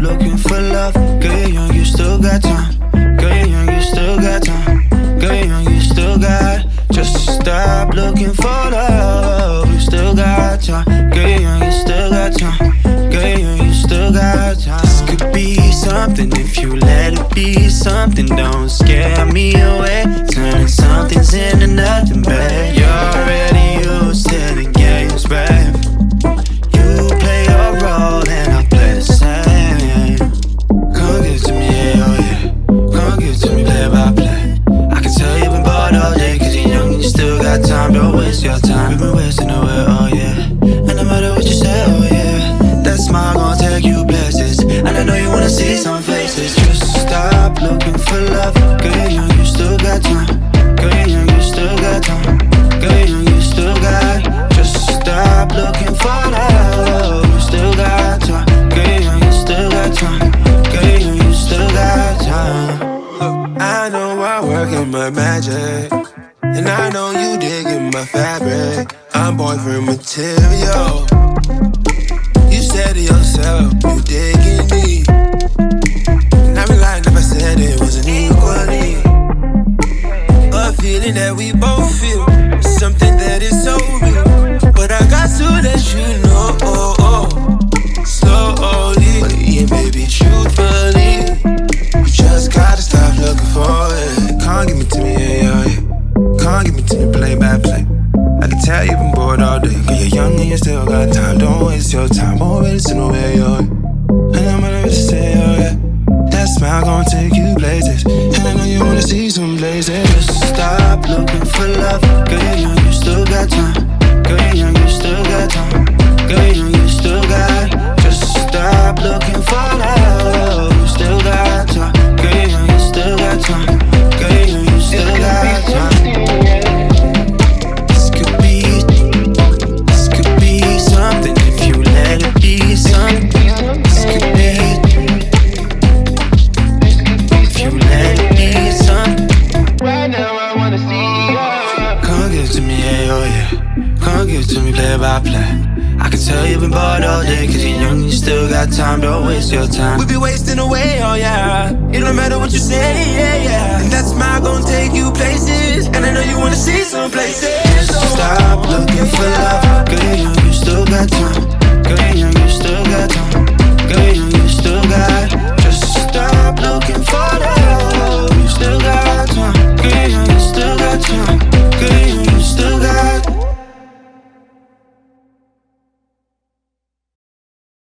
looking for love. Girl, you're young, you still got time. Girl, you're young, you still got time. Girl, you're young, you still got. Just stop looking for love. You still got time. Girl, you're young, you still got time. Girl, you're young, you still got time. This could be something if you let it be something. Don't scare me away. Turning something's into nothing, babe. You're already used to the games, babe. You play your role and I play the same. Come give it to me, yeah, oh yeah. Come give it to me, play by play. I can tell you've been bored all day, cause you're young and you still got time. Don't waste your time, we've been wasting away, oh yeah. And no matter what you say, oh yeah, that smile gon' take you places. And I know you wanna see some faces. Just stop looking for love. Girl, you're young, you still got time. Girl, you're young, you still got time. Girl, you're young, you still got. Just stop looking for love. You still got time. Girl, you're young, you still got time. Girl, you're young, you still got time. I know I'm working my magic, and I know you digging my fabric. I'm boyfriend material. You said to yourself, you digging me, and I'd be lying if I said it wasn't equally. A feeling that we both feel, something that is so real. But I got to let you know, slowly, yeah, baby, truthfully. You just gotta stop looking for it. Can't give me to me, yeah, yeah. Can't give me to me, play by play. I can tell you've been bored all day, cause you're young and you still got time. Don't waste your time, already to know where you're at. And I'm gonna just say, oh yeah, that smile gon' take you places. And I know you wanna see some places. Just stop looking for love. Girl, you're young, you still got time. Girl, you're young, you still got time. Girl, you're young, you still got. Just stop looking for love. You still got time. Girl, you're young, you still got time. Girl, you're young, you still got time. This could be something if you let it be something. This could be, if you let it be something. Right now I wanna see you. Come give it to me, yeah, oh yeah. Come give it to me, play by play. I can tell you've been bored all day, cause you're young and you still got time. Don't waste your time. We be wasting away, oh yeah. It don't matter what you say, yeah, yeah. And that smile gon' take you places. And I know you wanna see some places. Stop looking for love.